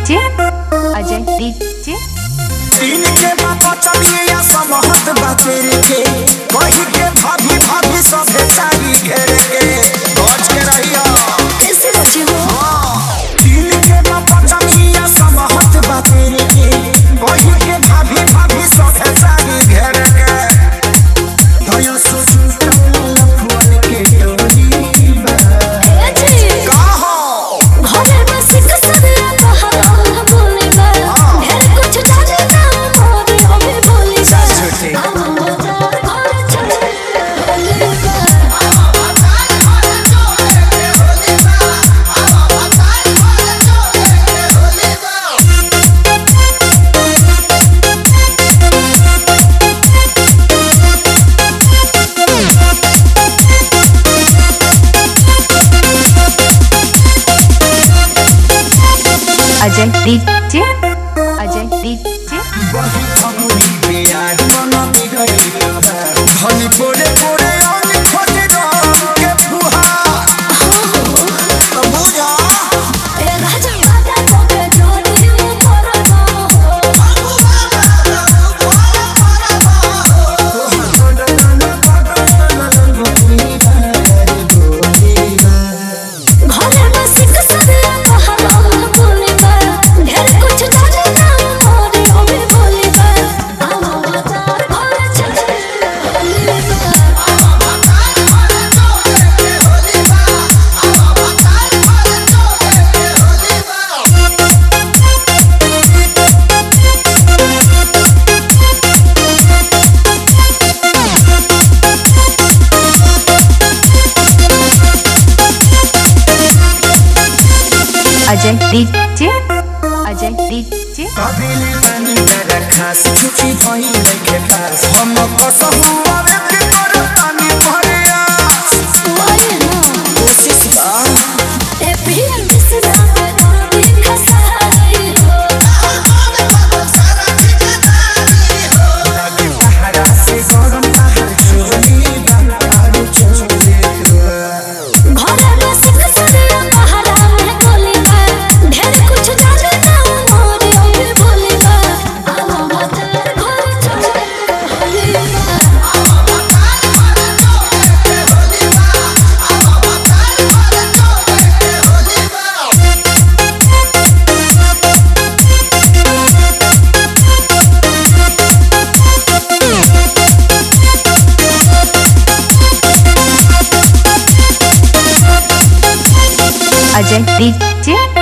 DJ Ajay DJ तीन के बाबा चलिए समहत बातेर के कही के भाभी भाभी सभे सारी घेर के बच के रहिया कैसे बचे हो तीन के बाबा चलिए समहत बातेर के कही के भाभी भाभी सभे सारी घेर के दया सोचू फूल के डोरी का हो घरे बस कसरिया कहां बोले बा ढेर कुछ जाने ना मोरे हमें बोली जा झूठे अजय डीजे अजय डीजे बही फगुनी बियार मना बिगड़ी धनी पोरे पोरे अंग छोटे राम के फुहा बुझा ए राजा राजा को के जोड़ी परवा घरे बस कसरिया कहां बोले बा ढेर कुछ जाने ना मोरे हमें बोली बा आवा बाजार घर चले अजय डीजे अजय डीजे कबिली बनी मेरा खास छुट्टी भई देखे पास हम कसम आवे के कर पानी भरे आस ओए ना कोशिश बा ए पिया किसना पे दूर खसाई हो लगे पहाड़ा से गरम पहाड़ चोली बाहर चोले घरे बस कसरिया कहां में बोली बा ढेर कुछ जाने ना मोरे हमें बोली बा आवा बाजार घर चले अजय डीजे